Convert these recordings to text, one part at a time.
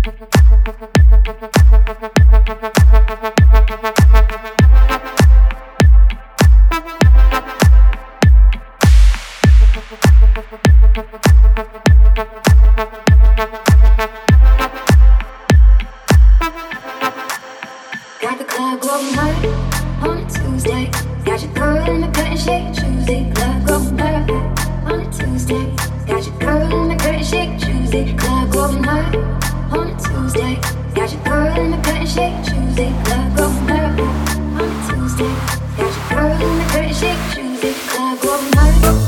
Got the club going hard on a Tuesday. Got your girl in the curtain shake Tuesday. Club going hard on a Tuesday. Got your girl in the curtain shake Tuesday. Club going hard on a Tuesday. Got your girl in the curtain shake Tuesday. Club going hard on a Tuesday. Got your girl in the curtain shake Tuesday. Club going hard.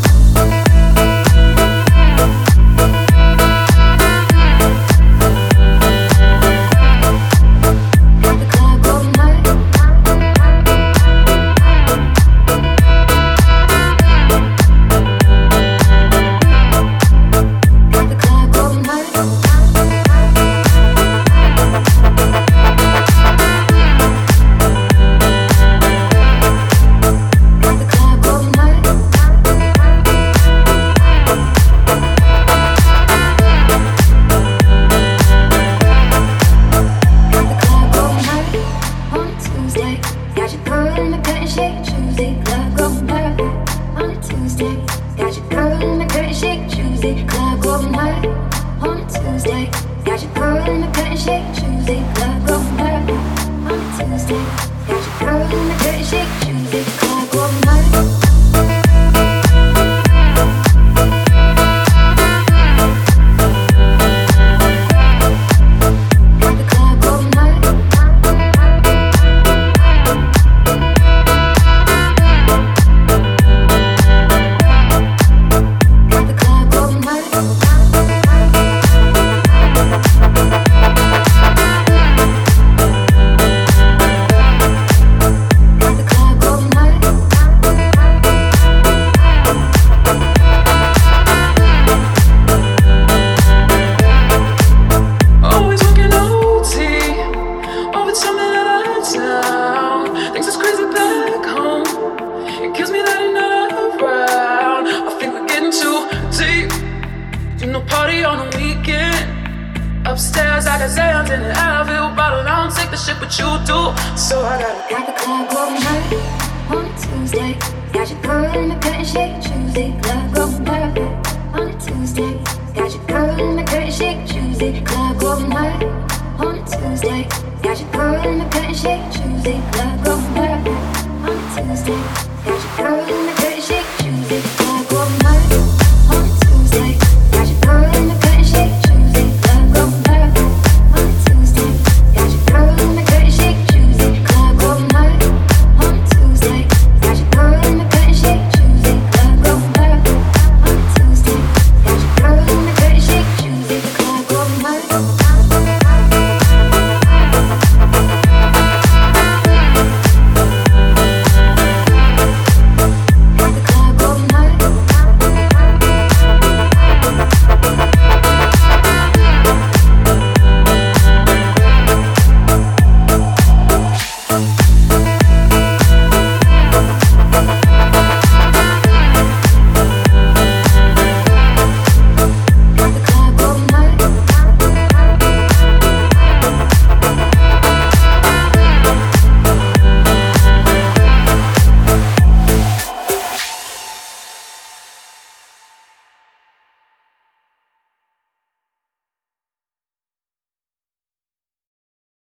Upstairs, I got Zans in the Advil bottle. I don't take the shit, but you do. So I got the club going hard on a Tuesday. Got your girl in the curtain shake Tuesday. Club going hard on a Tuesday. Got your girl in the curtain shake Tuesday. Club going hard on a Tuesday. Got your girl in the curtain shake Tuesday. Club going hard on a Tuesday. Got your girl in the curtain shake Tuesday.